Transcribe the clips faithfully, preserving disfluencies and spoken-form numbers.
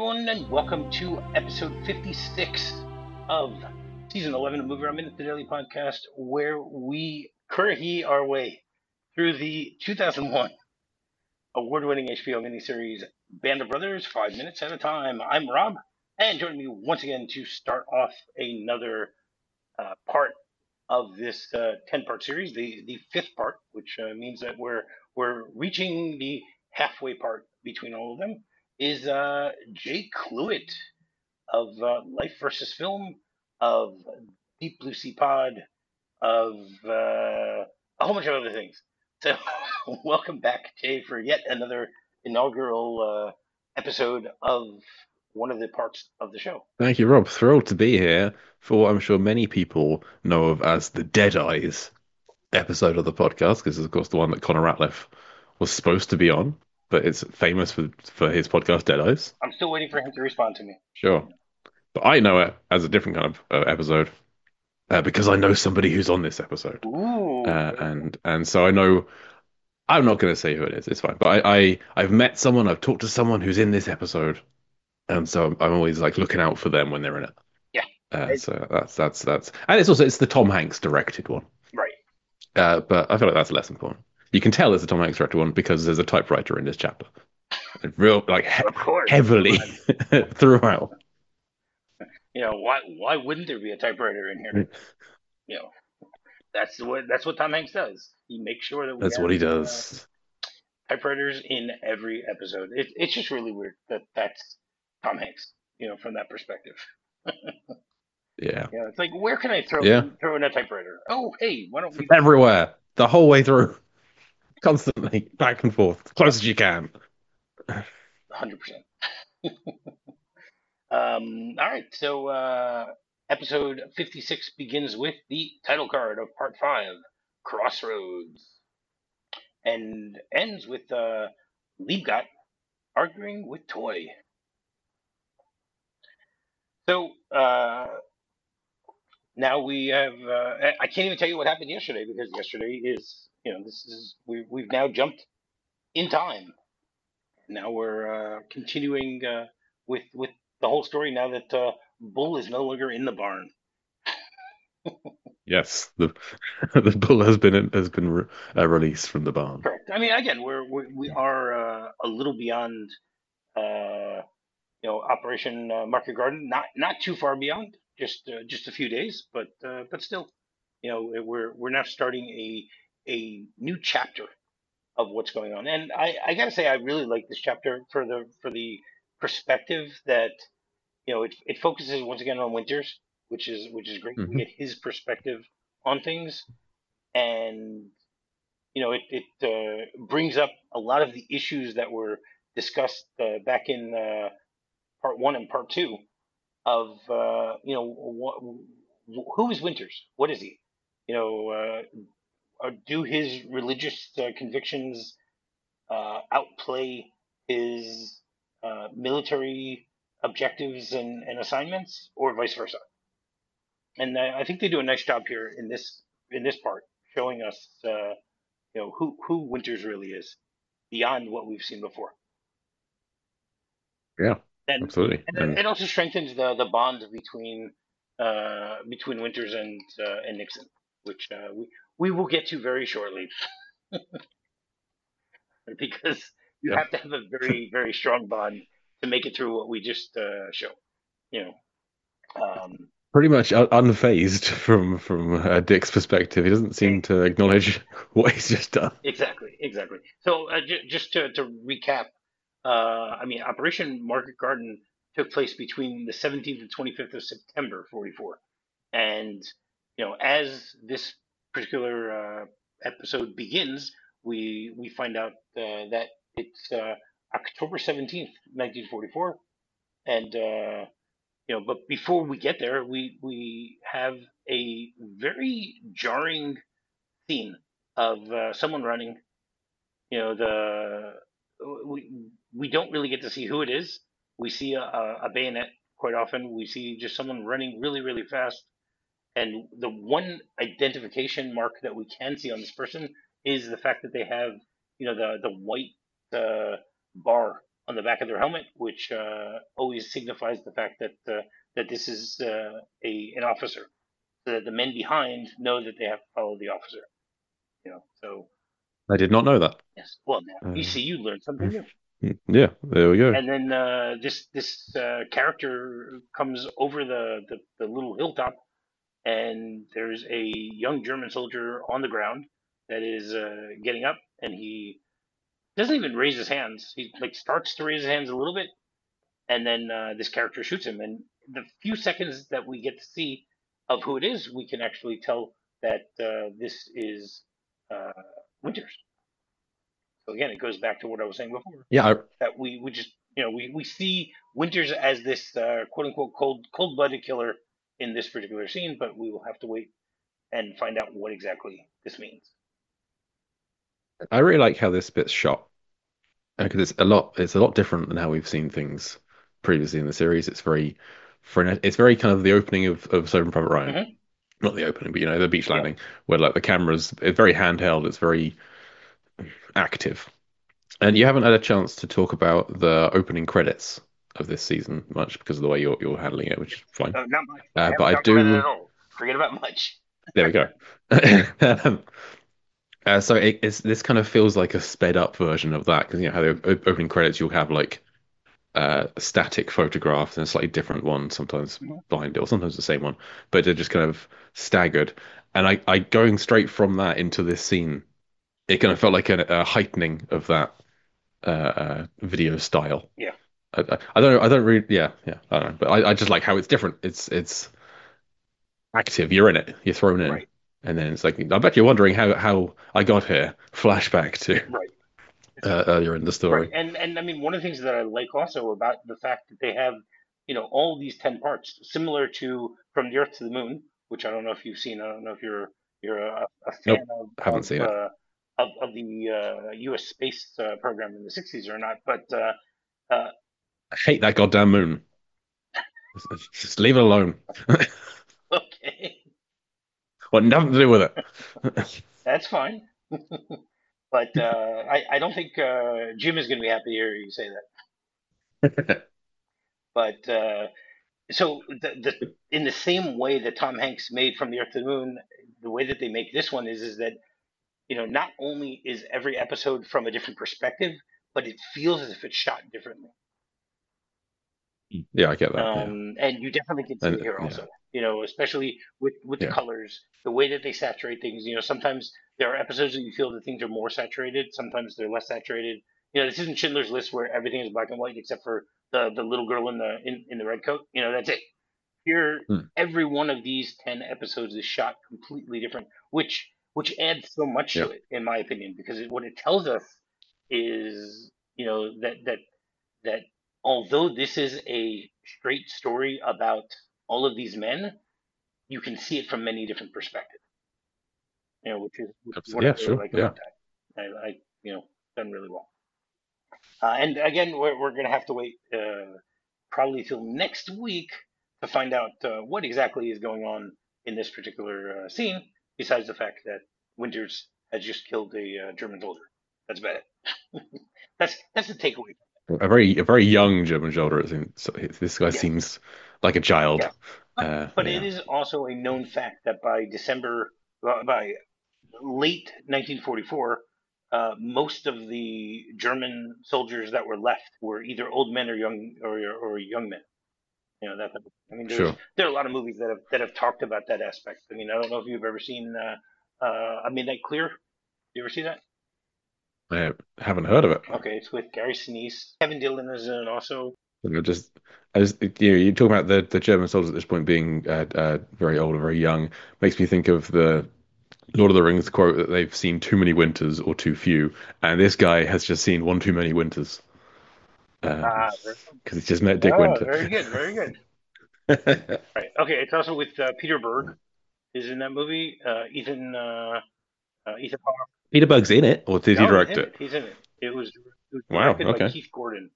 everyone, and welcome to episode fifty-six of season eleven of Movie Around Minute, the daily podcast, where we curry our way through the two thousand one award-winning H B O miniseries Band of Brothers, five minutes at a time. I'm Rob, and joining me once again to start off another uh, part of this uh, ten-part series, the the fifth part, which uh, means that we're we're reaching the halfway part between all of them, is uh, Jay Cluitt of uh, Life versus Film, of Deep Blue Sea Pod, of uh, a whole bunch of other things. So, welcome back, Jay, for yet another inaugural uh, episode of one of the parts of the show. Thank you, Rob. Thrilled to be here for what I'm sure many people know of as the Dead Eyes episode of the podcast, because it's, of course, the one that Connor Ratliff was supposed to be on, but it's famous for, for his podcast, Dead Eyes. I'm still waiting for him to respond to me. Sure. But I know it as a different kind of uh, episode uh, because I know somebody who's on this episode. Ooh. Uh, and and so I know, I'm not going to say who it is, it's fine. But I, I, I've met someone, I've talked to someone who's in this episode. And so I'm, I'm always like looking out for them when they're in it. Yeah. Uh, It, so that's that's that's, and it's also it's the Tom Hanks directed one. right. Uh, but I feel like that's less important. You can tell it's the Tom Hanks directed one because there's a typewriter in this chapter, real like he Of course. heavily throughout. You know, why why wouldn't there be a typewriter in here? You know, that's what that's what Tom Hanks does. He makes sure that we That's what he have uh, does. typewriters in every episode. It, it's just really weird that that's Tom Hanks. You know, from that perspective. Yeah, Yeah, it's like where can I throw yeah, in throw in a typewriter? Oh, hey, why don't we? everywhere, the whole way through, constantly back and forth, as close as you can. one hundred percent. Um, all right, so uh, episode fifty-six begins with the title card of part five, Crossroads, and ends with uh, Liebgott arguing with Toy. So uh, now we have. Uh, I I can't even tell you what happened yesterday because yesterday is, you know, this is we we've now jumped in time. Now we're uh, continuing uh, with with the whole story now that uh, Bull is no longer in the barn. Yes, the the bull has been has been re uh, released from the barn. Correct. I mean, again, we're, we're we are uh, a little beyond, uh, you know, Operation uh, Market Garden. Not not too far beyond, just uh, just a few days, but uh, but still, you know, we're we're now starting a a new chapter of what's going on. And I I gotta say, I really like this chapter for the for the perspective that, you know, it it focuses once again on Winters, which is which is great. We Hmm. get his perspective on things, and you know, it it uh, brings up a lot of the issues that were discussed uh, back in uh, part one and part two of uh, you know, what, who is Winters? What is he? You know, uh, uh, do his religious uh, convictions uh, outplay his uh, military objectives and, and assignments, or vice versa? And I I think they do a nice job here in this in this part, showing us uh, you know, who who Winters really is beyond what we've seen before. Yeah, And absolutely. and And it also strengthens the the bond between uh between Winters and uh, and Nixon, which uh, we we will get to very shortly because you yeah, have to have a very very strong bond to make it through what we just uh, show. You know. Um, pretty much un unfazed from from uh, Dick's perspective. He doesn't seem to acknowledge what he's just done. exactly, exactly. So uh, j- just to to recap, uh, I mean, Operation Market Garden took place between the seventeenth and twenty-fifth of September, forty-four. And you know, as this particular uh, episode begins, we we find out uh, that it's uh, October seventeenth, nineteen forty-four, and uh, you know, but before we get there, we we have a very jarring scene of uh, someone running. You know, the we we don't really get to see who it is. We see a, a bayonet quite often. We see just someone running really really fast, and the one identification mark that we can see on this person is the fact that they have, you know, the the white uh, bar on the back of their helmet, which uh, always signifies the fact that uh, that this is uh, a an officer, so that the men behind know that they have to follow the officer. You know, so I did not know that. yes. Well, now you Uh, see, you learn something new. yeah, there we go. And then uh, this this uh, character comes over the, the the little hilltop, and there's a young German soldier on the ground that is uh, getting up, and he doesn't even raise his hands. He like starts to raise his hands a little bit, and then uh, this character shoots him. And the few seconds that we get to see of who it is, we can actually tell that uh, this is uh, Winters. So again, it goes back to what I was saying before, Yeah, I, that we, we just you know we, we see Winters as this uh, quote unquote cold cold blooded killer in this particular scene, but we will have to wait and find out what exactly this means. I really like how this bit's shot because it's a lot. It's a lot different than how we've seen things previously in the series. It's very frenetic. It's very kind of the opening of of Saving Private Ryan. Mm-hmm. Not the opening, but you know the beach Yeah. landing, where like the camera's it's very handheld. It's very active. And you haven't had a chance to talk about the opening credits of this season much because of the way you're you're handling it, which is fine. Uh, not much. I Uh, but haven't I talked about it at do. all. Forget about much. There we go. Um, uh, so it, it's this kind of feels like a sped up version of that because you know how the o- opening credits you'll have like uh, static photographs and a slightly different one sometimes Mhm. behind it or sometimes the same one, but they're just kind of staggered. And I, I going straight from that into this scene, it kind of felt like a, a heightening of that uh, uh, video style. Yeah. I, I, I don't know. I don't really. Yeah, yeah. I don't know. But I, I just like how it's different. It's it's active. You're in it. You're thrown in, Right. and then it's like I bet you're wondering how how I got here. Flashback to Right. uh, earlier in the Right. story. And and I mean, one of the things that I like also about the fact that they have, you know, all these ten parts, similar to From the Earth to the Moon, which I don't know if you've seen. I don't know if you're you're a, a fan Nope, of haven't of seen it. uh, of, of the uh, U S space uh, program in the sixties or not, but uh, uh, I hate that goddamn moon. Just, just leave it alone. okay, What nothing to do with it. that's fine. But uh, I I don't think uh, Jim is going to be happy to hear you say that. But uh, so the the in the same way that Tom Hanks made From the Earth to the Moon, the way that they make this one is is that you know not only is every episode from a different perspective, but it feels as if it's shot differently. Yeah, I get that. Yeah, Um, and you definitely can see it and here yeah, also. You know, especially with with the yeah, colors, the way that they saturate things. You know, sometimes there are episodes that you feel that things are more saturated. Sometimes they're less saturated. You know, this isn't Schindler's List where everything is black and white except for the the little girl in the in, in the red coat. You know, that's it. Here, Hmm. every one of these ten episodes is shot completely different, which which adds so much Yeah, to it, in my opinion, because it, what it tells us is, you know, that that that although this is a straight story about all of these men, you can see it from many different perspectives. You know, which is, which is what absolutely. I Yeah, really sure. like Yeah. about that. I, I you know, done really well. Uh, and again, we're we're gonna have to wait uh, probably till next week to find out uh, what exactly is going on in this particular uh, scene. Besides the fact that Winters has just killed a uh, German soldier. That's about it. that's that's the takeaway. A very a very young German Soldier. It seems. So this guy Yes. seems like a child. Yes. But Uh, but it yeah, is also a known fact that by December, well, by late nineteen forty-four, uh, most of the German soldiers that were left were either old men or young or or young men. You know that. Type of, I mean, there's sure. there are a lot of movies that have that have talked about that aspect. I mean, I don't know if you've ever seen uh, uh, A Midnight Clear. You ever see that? I haven't heard of it. Okay, it's with Gary Sinise. Kevin Dillon is in it also. I just, as you know, you talk about the the German soldiers at this point being uh, uh, very old or very young. Makes me think of the Lord of the Rings quote that they've seen too many winters or too few, and this guy has just seen one too many winters Ah, because very, he's just met Dick oh, Winter. very good, very good. Right. Okay, it's also with uh, Peter Berg is in that movie. Uh, Ethan uh, uh, Ethan Hawke. Peter Bug's in it, or did he Oh, he's direct in it? it. He's in it. It was it was Wow. directed by Okay. Keith Gordon.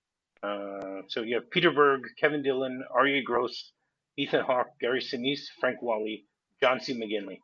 Uh, so you have Peter Berg, Kevin Dillon, Arya Gross, Ethan Hawke, Gary Sinise, Frank Wally, John C. McGinley.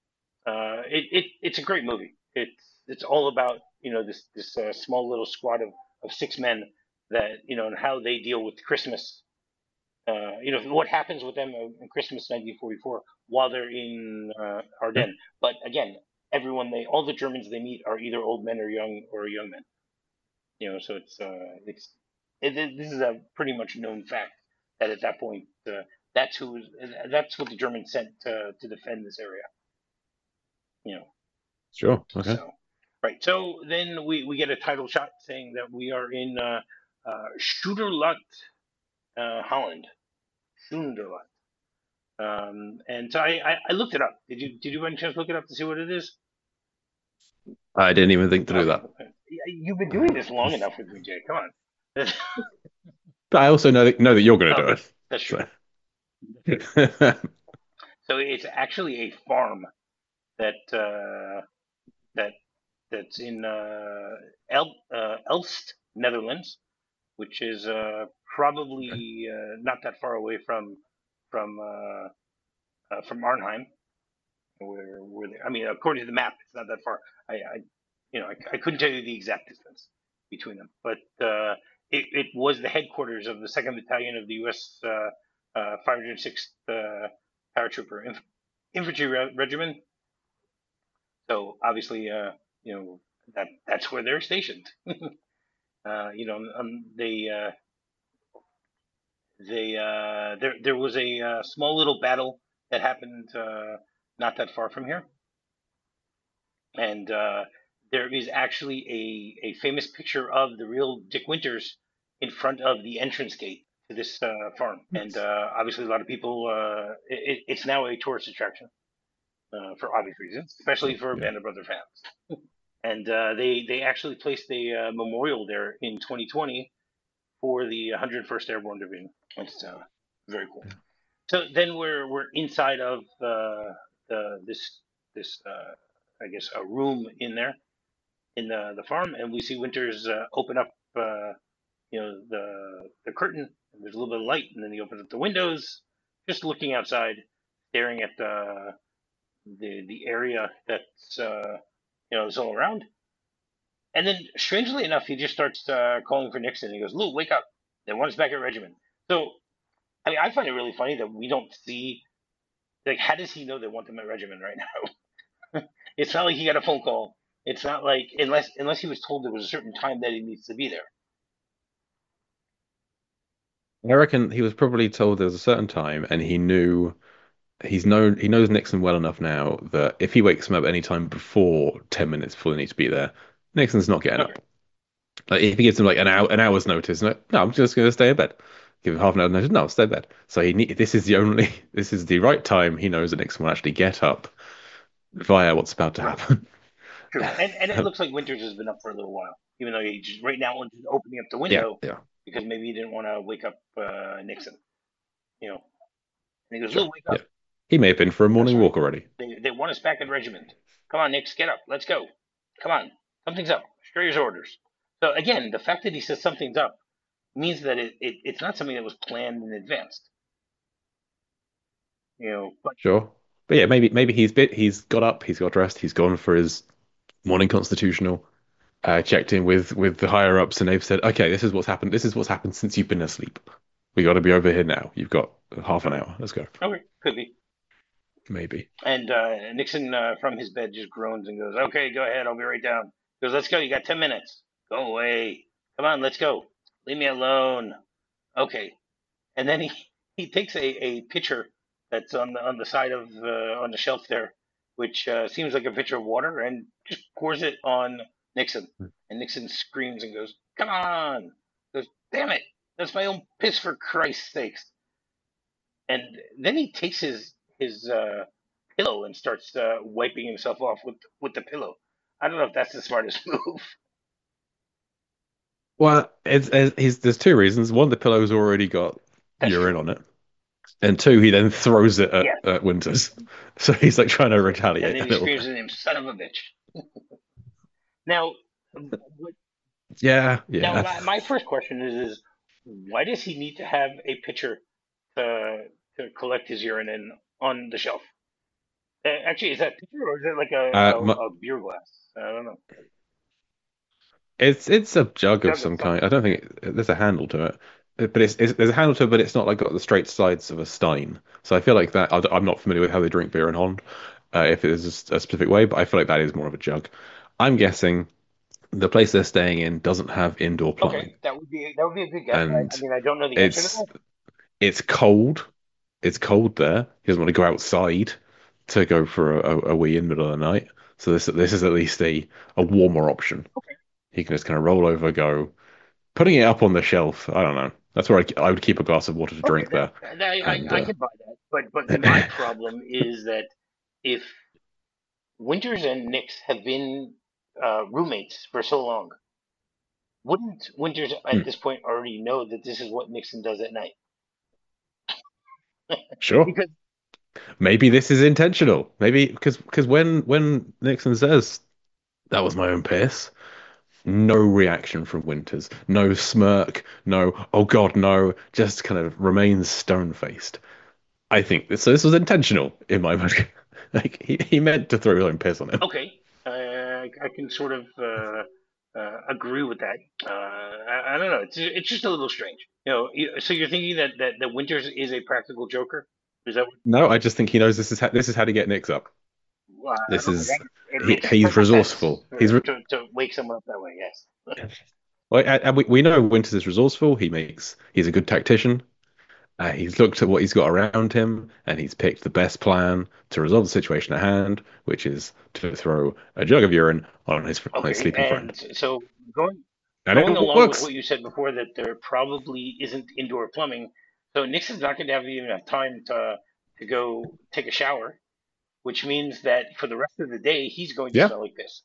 Uh, it, it it's a great movie. It's it's all about you know this this uh, small little squad of, of six men that you know and how they deal with Christmas. Uh, you know what happens with them in Christmas nineteen forty-four while they're in uh, Yeah, Ardennes. But again, everyone they all the Germans they meet are either old men or young or young men. You know, so it's uh, it's it, it- this is a pretty much known fact that at that point uh, that's who that's what the Germans sent uh, to defend this area. You know, sure. Okay. so right. So then we we get a title shot saying that we are in uh, uh, Schooterlat, uh, Holland. Schoenderlat. Um, and so I, I, I looked it up. Did you did you by any chance look it up to see what it is? I didn't even think to do Okay, that. okay. Yeah, you've been doing this long enough with me, Jay. Come on. But I also know that know that you're going to do Okay, it. that's true. So. That's true. So it's actually a farm that uh, that that's in uh, El uh, Elst, Netherlands, which is uh, Okay. probably uh, not that far away from from uh, uh, from Arnhem, where where they, I mean, according to the map, it's not that far. I, I you know, I, I couldn't tell you the exact distance between them, but uh, it, it was the headquarters of the Second Battalion of the U S. Uh, uh, five hundred sixth uh, Paratrooper Inf- Infantry Re- Regiment. So obviously, uh, you know, that that's where they're stationed. uh, you know, um, they uh, they uh, there there was a uh, small little battle that happened uh, not that far from here, and uh, there is actually a, a famous picture of the real Dick Winters in front of the entrance gate to this uh, farm. And uh, obviously, a lot of people, uh, it, it's now a tourist attraction uh, for obvious reasons, especially Oh, for yeah. Band of Brother fans. And uh, they they actually placed a uh, memorial there in twenty twenty for the one hundred first Airborne Division. It's uh, very cool. So then we're we're inside of uh, the this this uh, I guess a room in there in the the farm, and we see Winters uh, open up, uh, you know, the the curtain. And there's a little bit of light, and then he opens up the windows, just looking outside, staring at the the the area that's uh, you know is all around. And then, strangely enough, he just starts uh, calling for Nixon. He goes, "Lou, wake up! They want us back at regiment." So, I mean, I find it really funny that we don't see like how does he know they want them at regiment right now? It's not like he got a phone call. It's not like unless unless he was told there was a certain time that he needs to be there. I reckon he was probably told there was a certain time, and he knew he's known he knows Nixon well enough now that if he wakes him up any time before ten minutes before they need to be there, Nixon's not getting Okay. up. Like if he gives him like an hour an hour's notice, no, no, I'm just going to stay in bed. Give him half an hour notice, no, I'll stay in bed. So he need, this is the only this is the right time he knows that Nixon will actually get up via what's about to Right. happen. True. And and it looks like Winters has been up for a little while, even though he just right now is just opening up the Yeah, window yeah, because maybe he didn't want to wake up uh, Nixon. You know. And he goes, sure, "Lou, wake yeah. up! He may have been for a That's morning right. walk already. They they want us back at regiment. Come on, Nix, get up. Let's go. Come on. Something's up. Sure your orders." So again, the fact that he says something's up means that it, it it's not something that was planned in advance. You know. But Sure. But yeah, maybe maybe he's bit he's got up, he's got dressed, he's gone for his morning constitutional, uh, checked in with with the higher ups, and they've said, okay, this is what's happened. This is what's happened since you've been asleep. We got to be over here now. You've got half an okay, hour. Let's go. okay, could be. Maybe. And uh, Nixon uh, from his bed just groans and goes, "Okay, go ahead. I'll be right down." He goes, "Let's go. You got ten minutes. Go away. Come on, let's go. Leave me alone." Okay. And then he, he takes a, a pitcher that's on the on the side of uh, on the shelf there, which uh, seems like a pitcher of water, and just pours it on Nixon. And Nixon screams and goes, "Come on!" He goes, "Damn it! That's my own piss for Christ's sakes!" And then he takes his his uh, pillow and starts uh, wiping himself off with with the pillow. I don't know if that's the smartest move. Well, it's, it's he's there's two reasons. One, the pillow's already got That's urine true. on it, and two, he then throws it at, Yeah. at Winters, so he's like trying to That's right. And retaliate then a he little screams bit. at him, "Son of a bitch!" Now, what Yeah, Now, yeah. my, my first question is, is why does he need to have a pitcher to to collect his urine in on the shelf? Uh, actually, is that a pitcher or is it like a, Uh, my, a, a beer glass? I don't know. It's it's a jug of Jug of some kind. something. I don't think it, there's a handle to it, Uh, but it's, it's there's a handle to it, but it's not like got the straight sides of a stein. So I feel like that. I, I'm not familiar with how they drink beer in Holland, uh, if it is a, s- a specific way, but I feel like that is more of a jug. I'm guessing the place they're staying in doesn't have indoor plumbing, Okay, that would be that would be a good guess. I, I and mean, I don't know the answer to it's that. it's cold. It's cold there. He doesn't want to go outside to go for a, a, a wee in the middle of the night. So this this is at least a a warmer option. Okay, He can just kind of roll over, go. Putting it up on the shelf, I don't know. That's where I, I would keep a glass of water to okay, drink that, there. that I, I And I uh, can buy that. But but my problem is that if Winters and Nix have been uh, roommates for so long, wouldn't Winters at hmm, this point already know that this is what Nixon does at night? sure, Because maybe this is intentional. Maybe because because when when Nixon says that was my own piss, no reaction from Winters, no smirk, no oh God, no, just kind of remains stone faced. I think this, so. This was intentional in my mind. Like he, he meant to throw his own piss on him. okay, uh, I, I can sort of uh, uh, agree with that. Uh, I, I don't know. It's it's just a little strange, you know. you- So you're thinking that that, that Winters is a practical joker? Is that No, I just think he knows this is how, this is how to get Nix up. what, uh, This okay? is That, it he, makes he's perfect sense resourceful. He's for, re to to wake someone up that way. Yes. well, and and we, we know Winters is resourceful. He makes he's a good tactician. Uh, he's looked at what he's got around him and he's picked the best plan to resolve the situation at hand, which is to throw a jug of urine on his on his Okay, sleeping friend. and so going And going it along with works. what you said before, that there probably isn't indoor plumbing, so Nixon's not going to have even have time to to go take a shower, which means that for the rest of the day he's going to Yeah, smell like this.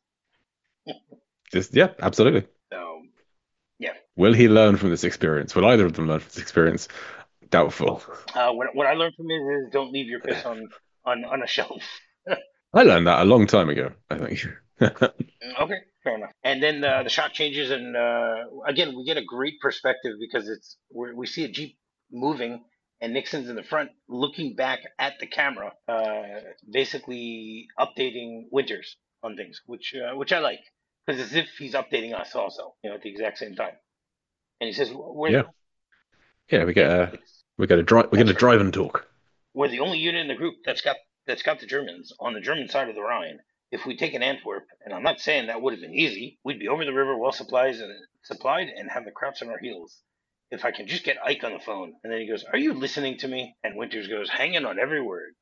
just yeah, absolutely. So yeah, Will he learn from this experience? Will either of them learn from this experience? Doubtful. uh, what what I learned from it is don't leave your piss on on on a shelf. I learned that a long time ago, I think. Mm, okay, fair enough. And then uh, the shot changes, and uh, again, we get a great perspective because it's we we see a jeep moving, and Nixon's in the front, looking back at the camera, uh, basically updating Winters on things, which uh, which I like because it's as if he's updating us also, you know, at the exact same time. And he says, "We're the Yeah, yeah, we get yeah, a it's we get a drive we get that's a right. drive and talk. We're the only unit in the group that's got that's got the Germans on the German side of the Rhine. If we'd taken Antwerp, and I'm not saying that would have been easy, we'd be over the river, well supplied and supplied, and have the Krauts on our heels. If I can just get Ike on the phone." And then he goes, "Are you listening to me?" And Winters goes, "Hanging on every word."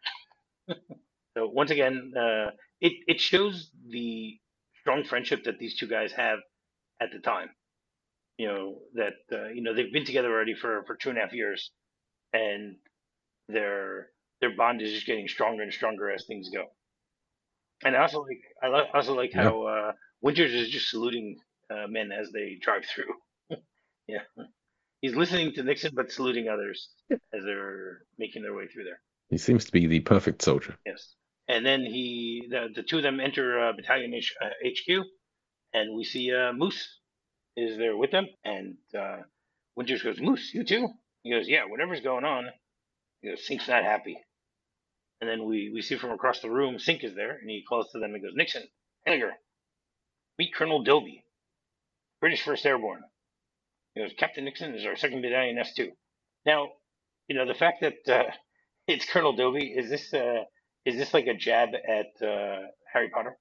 So once again, uh, it it shows the strong friendship that these two guys have at the time. You know that uh, you know they've been together already for for two and a half years, and their their bond is just getting stronger and stronger as things go. And I also like I li- also like Yeah, how uh, Winters is just saluting uh, men as they drive through. Yeah, he's listening to Nixon but saluting others as they're making their way through there. he seems to be the perfect soldier. Yes, and then he the, the two of them enter uh, Battalion H, uh, H Q, and we see uh, Moose is there with them, and uh, Winters goes, "Moose, you too?" He goes, "Yeah, whatever's going on." He goes, "Sink's not happy." And then we, we see from across the room, Sink is there, and he calls to them and goes, "Nixon, Henniger, meet Colonel Dobie, British First Airborne." He goes, "Captain Nixon is our second Battalion S two." Now, you know, the fact that uh, it's Colonel Dobie, is this uh, is this like a jab at uh, Harry Potter?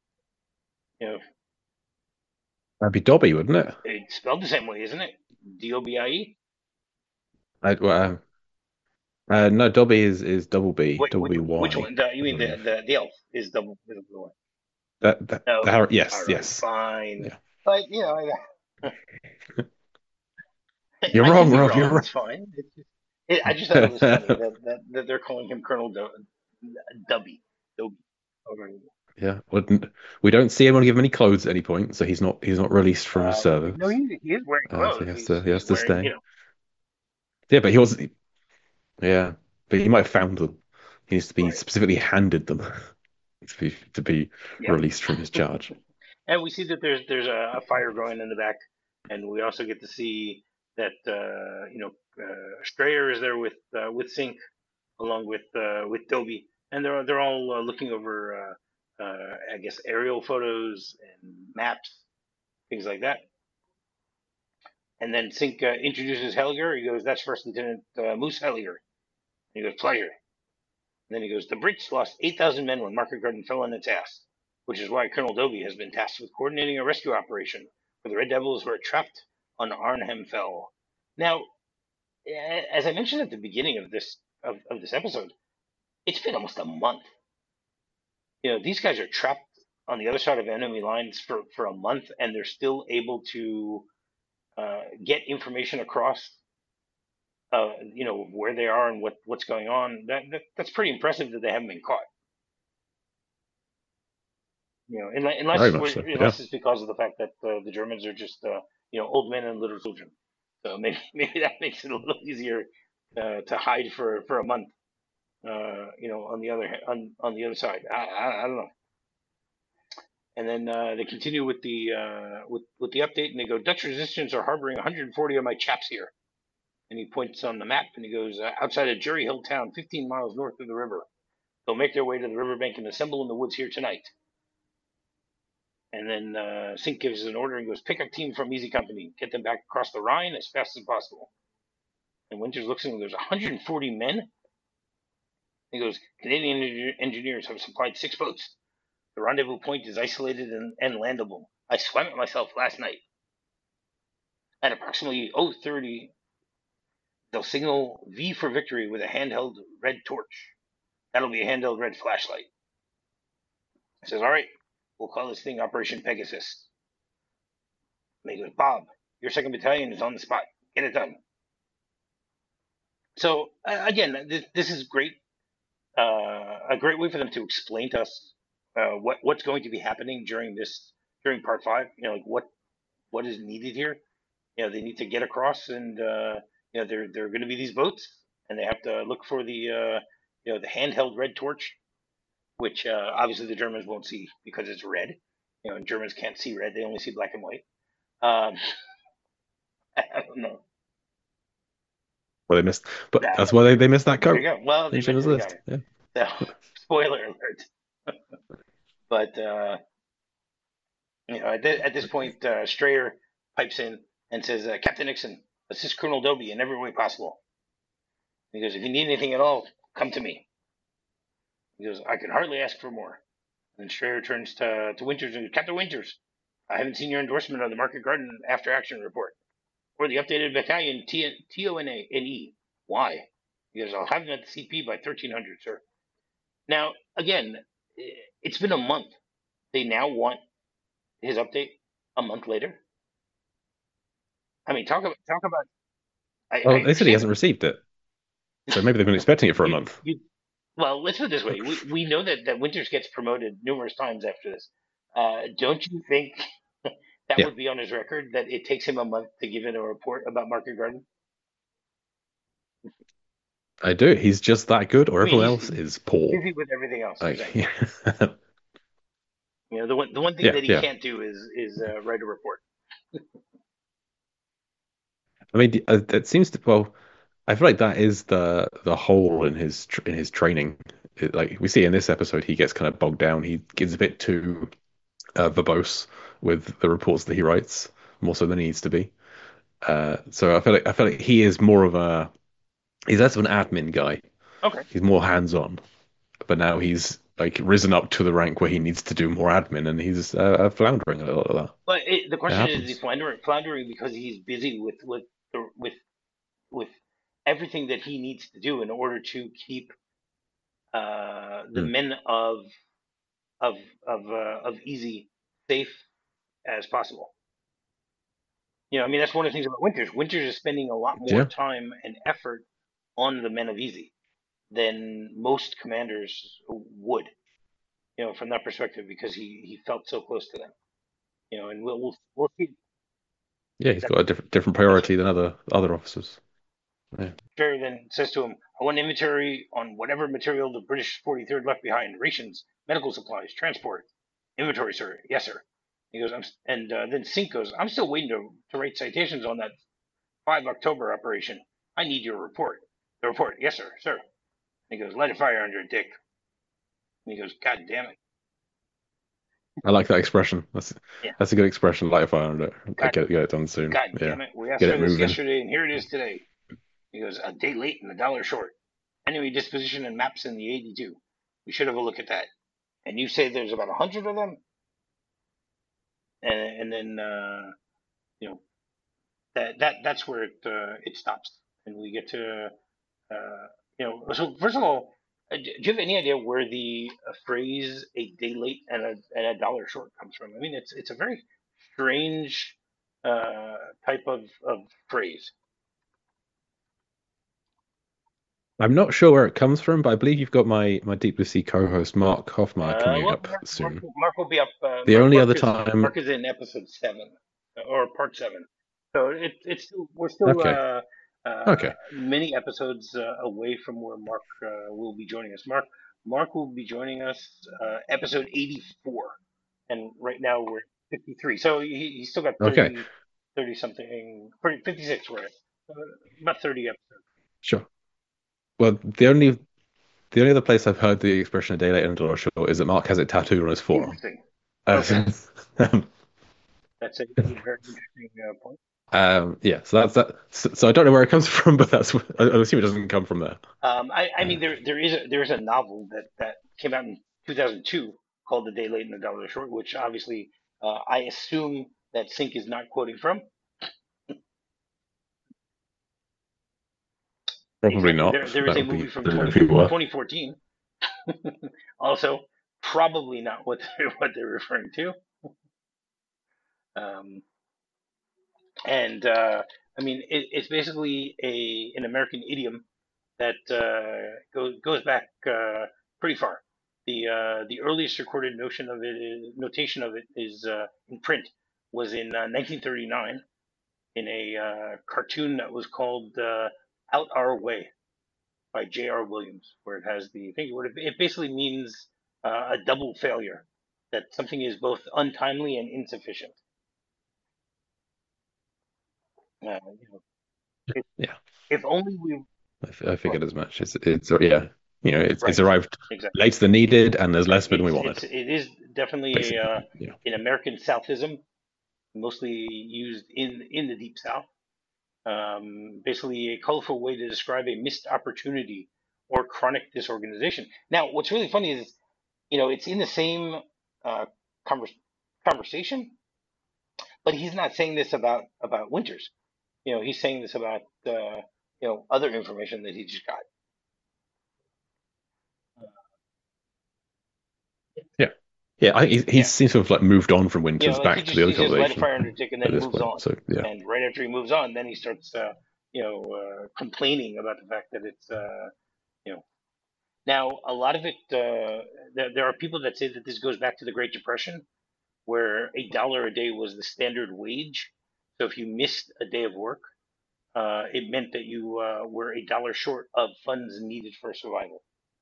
You know, That'd be Dobby, wouldn't it? it's spelled the same way, isn't it? D O B I E? I, well, uh, uh, no, Dobby is is double B, Wait, double which, B which Y, one? The, you I mean the, believe. the, the elf is double, is the one? That, that the Okay. Harry, All yes, right. yes, Fine. yeah. But, you know, I, You're I can wrong, be Rob. wrong. You're It's fine. It's just, it, I just thought it was funny wrong. that, that, that they're calling him Colonel Do- Dubby. Dobie. Yeah, wouldn't we don't see him or give him any clothes at any point, so he's not he's not released from his Uh, no, service. he, he is wearing Uh, so he clothes. has to He's he he's has to wearing, stay. you know, Yeah, but he was yeah, but he might have found them. He needs to be right. specifically handed them to be to be Yep. released from his charge. And we see that there's there's a, a fire going in the back, and we also get to see that uh, you know uh, Strayer is there with uh, with Sink along with uh, with Dobie, and they're they're all uh, looking over uh, uh, I guess aerial photos and maps, things like that. And then Sink uh, introduces Helliger. He goes, "That's First Lieutenant uh, Moose Helliger." And he goes, "Pleasure." And then he goes, "The breach lost eight thousand men when Market Garden fell on its ass, which is why Colonel Dobie has been tasked with coordinating a rescue operation for the Red Devils who are trapped on Arnhem Fell." Now, as I mentioned at the beginning of this of, of this episode, it's been almost a month. You know, these guys are trapped on the other side of enemy lines for, for a month, and they're still able to uh, get information across. Uh, you know where they are and what, what's going on. That, that that's pretty impressive that they haven't been caught. You know, Very unless much so. Yeah. unless it's because of the fact that uh, the Germans are just uh, you know old men and little children. So maybe maybe that makes it a little easier uh, to hide for, for a month. Uh, you know, on the other on on the other side, I I, I don't know. And then uh, they continue with the uh, with with the update, and they go, "Dutch resistance are harboring one hundred forty of my chaps here." And he points on the map, and he goes, uh, "Outside of Jury Hill town, fifteen miles north of the river. They'll make their way to the riverbank and assemble in the woods here tonight." And then uh, Sink gives an order and goes, "Pick a team from Easy Company, get them back across the Rhine as fast as possible." And Winters looks at him and goes, "one hundred forty men?" He goes, "Canadian engineers have supplied six boats. The rendezvous point is isolated and, and landable. I swam it myself last night. At approximately oh thirty, they'll signal V for victory with a handheld red torch. That'll be a handheld red flashlight." He says, "All right, we'll call this thing Operation Pegasus." And he goes, "Bob, your second battalion is on the spot. Get it done." So uh, again, this, this is great. Uh, a great way for them to explain to us uh, what what's going to be happening during this during part five. You know, like what what is needed here. You know, they need to get across, and uh, you know, there there are going to be these boats, and they have to look for the uh, you know the handheld red torch, which uh, obviously the Germans won't see because it's red. You know, and Germans can't see red; they only see black and white. Um, I don't know. Well, they missed, but That, that's why they, they missed that there you coat go. Well, in they Schindler's eventually got List. it. Yeah. So, spoiler alert. But uh, you know, at, th- at this point, uh, Strayer pipes in and says, uh, "Captain Nixon, assist Colonel Dobie in every way possible." He goes, "If you need anything at all, come to me." He goes, "I can hardly ask for more." And Strayer turns to, to Winters and goes, "Captain Winters, I haven't seen your endorsement of the Market Garden after action report or the updated battalion T- TONE. Why?" He goes, "I'll have them at the C P by thirteen hundred, sir." Now, again, it's been a month. They now want his update a month later. I mean, talk about talk about. I, I Well, they said he understand hasn't it. received it, so maybe they've been expecting it for a You, month. you, well, let's put it this way: we we know that that Winters gets promoted numerous times after this. Uh, don't you think that Yeah, would be on his record that it takes him a month to give in a report about Market Garden? I do. He's just that good, or I mean, everyone he's else he's is poor. busy with everything else. Like, Exactly. You know, the one the one thing yeah, that he yeah. can't do is is uh, write a report. I mean, uh, it seems to. Well, I feel like that is the the hole in his tr- in his training. It, like we see in this episode, he gets kind of bogged down. He gets a bit too uh, verbose with the reports that he writes, more so than he needs to be. Uh, so I feel like I feel like he is more of a he's less of an admin guy. Okay. He's more hands on, but now he's like risen up to the rank where he needs to do more admin, and he's uh, floundering a little of that. But it, the It question is, is he happens. floundering, floundering because he's busy with with the, with with everything that he needs to do in order to keep uh, the Hmm. men of of of uh, of Easy safe as possible. You know, I mean, that's one of the things about Winters. Winters is spending a lot more Yeah, time and effort on the men of Easy than most commanders would. You know, from that perspective, because he he felt so close to them. You know, and we'll we'll, we'll see. yeah. He's That's got a different different that's priority than other other officers. Yeah. Fair then says to him, "I want inventory on whatever material the British forty-third left behind: rations, medical supplies, transport." "Inventory, sir." "Yes, sir." He goes, I'm, and uh, then Sink goes, "I'm still waiting to, to write citations on that five October operation. I need your report." "The report." "Yes, sir, sir." And he goes, "Light a fire under it, Dick." And he goes, "God damn it." I like that expression. That's Yeah. that's a good expression. Light a fire under it. God, Get it, get it done soon. God Yeah, damn it. We asked get for it this moving. yesterday, and here it is today. He goes, a day late and a dollar short. Anyway, disposition and maps in the eighty-two. We should have a look at that. And you say there's about a hundred of them, and and then uh, you know that that that's where it uh, it stops, and we get to uh, you know. So first of all, uh, do you have any idea where the uh, phrase "a day late and a and a dollar short" comes from? I mean, it's it's a very strange uh, type of of phrase. I'm not sure where it comes from, but I believe you've got my my Deep Blue Sea co-host Mark Hoffmeyer Uh, coming well, up Mark, Mark, soon. Mark will be up. Uh, The Mark, only Mark other is time, Mark is in episode seven uh, or part seven, so it, it's still, we're still okay, uh, uh, okay, many episodes uh, away from where Mark uh, will be joining us. Mark Mark will be joining us uh, episode eighty-four, and right now we're fifty-three. So he, he's still got okay, thirty, thirty something, fifty-six. We're at. Uh, about thirty episodes. sure. Well, the only the only other place I've heard the expression "a day late and a dollar short" is that Mark has it tattooed on his forearm. Interesting. Uh, Okay, so, um, that's a, a very interesting uh, point. um, yeah, so that's that. So, so I don't know where it comes from, but that's I, I assume it doesn't come from there. Um, I, I Uh, mean, there there is a, there is a novel that, that came out in two thousand two called "A Day Late and a Dollar Short," which obviously uh, I assume that Sink is not quoting from. Probably Exactly. not. There there is That a would movie be from brilliant twenty, if you were. twenty fourteen. Also, probably not what they're, what they're referring to. Um, and uh, I mean, it, it's basically a an American idiom that uh, goes goes back uh, pretty far. The uh, the earliest recorded notion of it is, notation of it is uh, in print was in uh, nineteen thirty-nine in a uh, cartoon that was called uh, Out Our Way by J R. Williams, where it has the thing. What it, it basically means uh, a double failure, that something is both untimely and insufficient. Uh, you know, if, Yeah, if only we I, f- I well, figured as much. It's it's yeah, you know, it's it's right, arrived exactly. later than needed, and there's Right. less of it than we It's it's wanted. it is definitely a uh, Basically, yeah. an American Southism, mostly used in in the Deep South. Um, basically, a colorful way to describe a missed opportunity or chronic disorganization. Now, what's really funny is, you know, it's in the same uh, convers- conversation, but he's not saying this about about Winters. You know, he's saying this about uh, you know other information that he just got. Yeah. Yeah, I, he, he Yeah, seems to have like moved on from you know, Winters like he back to just the other he just light a cultivation fire under dick and at then this moves point. on. So yeah, And right after he moves on, then he starts uh, you know uh, complaining about the fact that it's uh, you know now a lot of it. Uh, there, there are people that say that this goes back to the Great Depression, where a dollar a day was the standard wage. So if you missed a day of work, uh, it meant that you uh, were a dollar short of funds needed for survival.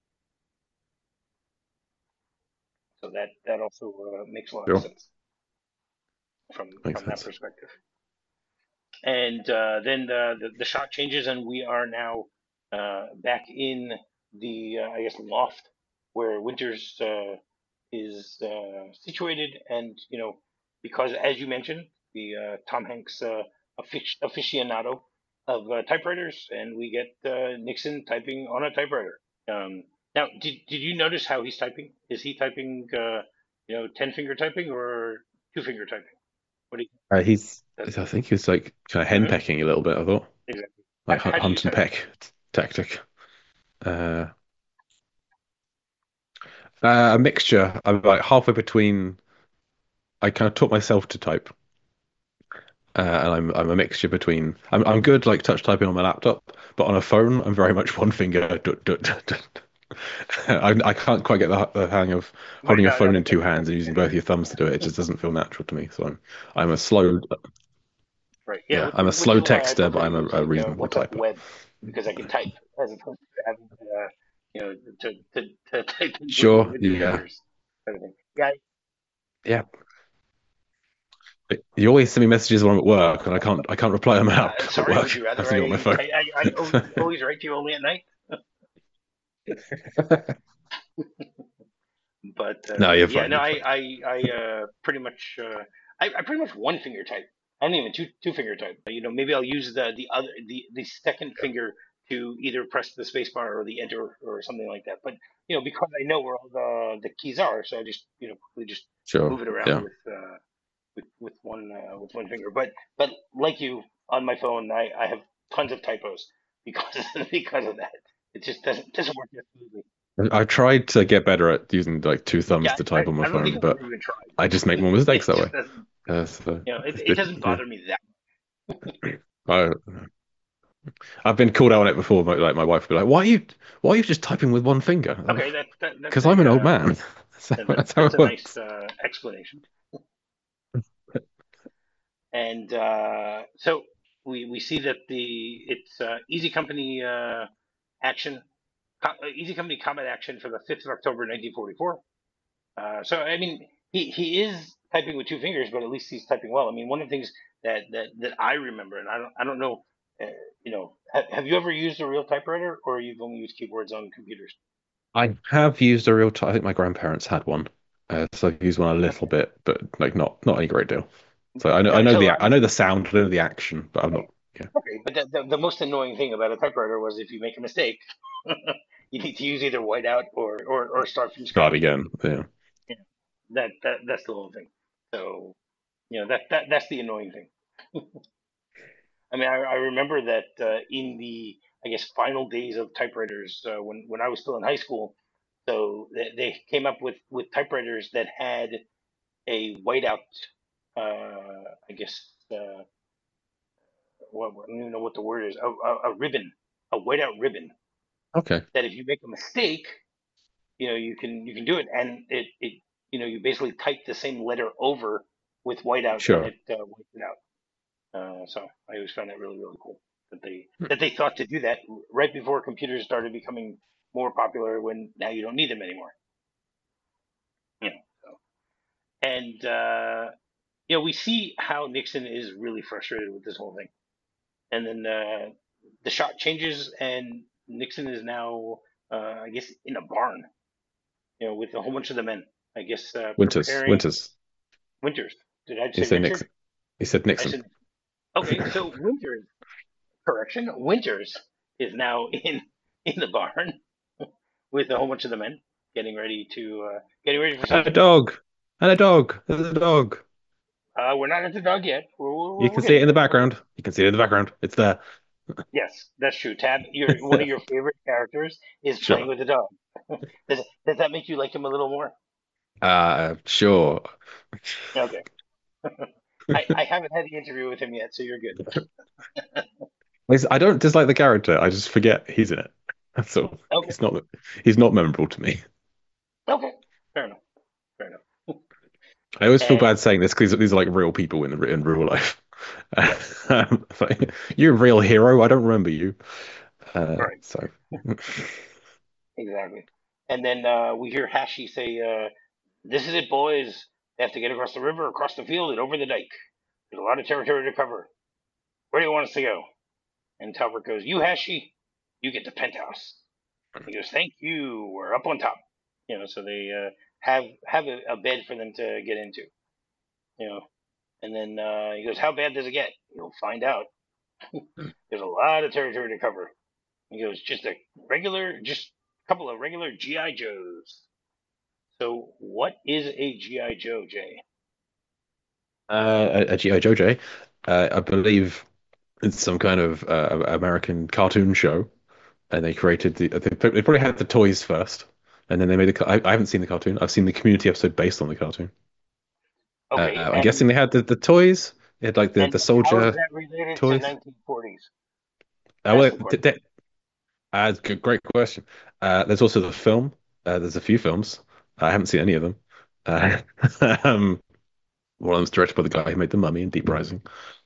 So that that also uh, makes a lot of sure, sense from makes from that sense. perspective. And uh, then the, the the shot changes, and we are now uh, back in the uh, I guess loft where Winters uh, is uh, situated, and you know because as you mentioned, the uh, Tom Hanks uh, affic- aficionado of uh, typewriters, and we get uh, Nixon typing on a typewriter. Um, now, did did you notice how he's typing? Is he typing uh, you know ten finger typing or two finger typing? What do you? Uh, he's I That's think he was like kind of hmm henpecking a little bit. I thought exactly. How, like how hunt, do you hunt and type? peck t- tactic. Uh, uh, a mixture. I'm like halfway between. I kind of taught myself to type, uh, and I'm I'm a mixture between. I'm I'm good like touch typing on my laptop, but on a phone, I'm very much one finger. Dut, dut, dut, dut. I I can't quite get the, the hang of Right. holding a No, no, phone in that two makes sense. hands and using Yeah. both your thumbs to do it. It just doesn't feel natural to me. So I'm I'm a slow Right. Yeah. yeah Which I'm is a which slow is why I texter, but prefer to I'm a, use a like uh, reasonable WhatsApp typer. Web because I can type as opposed to having to uh, you know to to, to type in with, Sure, with your yeah, fingers. Kind of thing. Yeah. yeah. But you always send me messages when I'm at work, and I can't I can't reply them out Uh, at sorry. Would work. you I have rather to do it on my I phone. I, I, I always, always write to you only at night? But No, uh, you're yeah, fine. no, You're I fine. I, I uh, pretty much uh, I, I pretty much one finger type. I don't even two two finger type. You know, maybe I'll use the the other the the second finger to either press the space bar or the enter or something like that. But you know, because I know where all the the keys are, so I just you know quickly just Sure. move it around Yeah. with uh, with with one uh, with one finger. But but like you on my phone, I, I have tons of typos because because of that. It just doesn't doesn't work as smoothly. I- I've tried to get better at using like two thumbs Yeah, to I, type on my I don't think phone, I've but ever even tried. I just make more mistakes It that just way. doesn't, Uh, so you know, it, it's it bit, doesn't yeah. bother me that. I, I've been called out on it before. My, like my wife would be like, "Why are you, why are you just typing with one finger?" Okay, that, that that's Because I'm a an old uh, man. So that, that's how that's it a nice works. uh, explanation. And uh, so we we see that the it's uh, Easy Company uh, action, co- uh, Easy Company combat action for the fifth of October, nineteen forty-four. Uh, so I mean, he he is typing with two fingers, but at least he's typing well. I mean, one of the things that that that I remember, and I don't I don't know, uh, you know, have, have you ever used a real typewriter, or you've only used keyboards on computers? I have used a real type. I think my grandparents had one, uh, so I've used one a little Okay. bit, but like not not any great deal. So I know I No, know so the I I was know the sound, I know the action, but I'm not. Yeah, okay, but the, the the most annoying thing about a typewriter was if you make a mistake, you need to use either whiteout or or or start from start scratch. again. Yeah. Yeah, that that that's the whole thing. So you know that that that's the annoying thing. I mean, I, I remember that uh, in the, I guess, final days of typewriters uh, when when I was still in high school. So they, they came up with with typewriters that had a whiteout. Uh, I guess uh, what, I don't even know what the word is. A, a, a ribbon, a whiteout ribbon. Okay. That if you make a mistake, you know, you can you can do it, and it it you know you basically type the same letter over with whiteout, and Sure. it uh, wipes it out. Uh, so I always found that really, really cool that they that they thought to do that right before computers started becoming more popular. When now you don't need them anymore, you know. So and uh, you know we see how Nixon is really frustrated with this whole thing, and then uh, the shot changes, and Nixon is now, uh, I guess, in a barn, you know, with a whole bunch of the men. I guess uh, Winters. preparing Winters. Winters. Did I You say say Richard? Nixon. You said I Nixon. said okay. So Winters, correction, Winters is now in in the barn with a whole bunch of the men getting ready to uh, getting ready for And a something. dog. And a dog. There's a dog. Uh, we're not at the dog yet. We're, You we're, can we're see getting it in the there. background. You can see it in the background. It's there. Yes, that's true. Tab, your one of your favorite characters is playing Sure. with the dog. Does does that make you like him a little more? Uh, sure. Okay. I, I haven't had the interview with him yet, so you're good. He's- I don't dislike the character. I just forget he's in it. That's all. Okay. He's not. He's not memorable to me. Okay. Fair enough. Fair enough. I always feel bad And saying this because these are like real people in in real life. yes, Um, like, you're a real hero. I don't remember you. Uh, right, so exactly. And then uh, we hear Hashi say, uh, "This is it, boys. They have to get across the river, across the field, and over the dike. There's a lot of territory to cover. Where do you want us to go?" And Talbot goes, "You, Hashi, you get the penthouse." He goes, "Thank you. We're up on top." You know, so they uh, have have a, a bed for them to get into. You know, and then uh, he goes, "How bad does it get?" You'll find out. There's a lot of territory to cover. He goes, "Just a regular, just a couple of regular G I Joes." So, what is a G I Joe, Jay? uh, a, G I Joe J, uh, I believe it's some kind of uh, American cartoon show, and they created the. They, they probably had the toys first, and then they made the. I, I haven't seen the cartoon. I've seen the Community episode based on the cartoon. Okay, Uh, I'm guessing and they had the, the toys. They had like the and the how is soldier that related to toys. nineteen forties? Uh, That's well, the th- question. th- uh, good, great question. Uh, there's also the film. Uh, there's a few films. I haven't seen any of them. Uh, um, one of them's directed by the guy who made The Mummy and Deep Rising.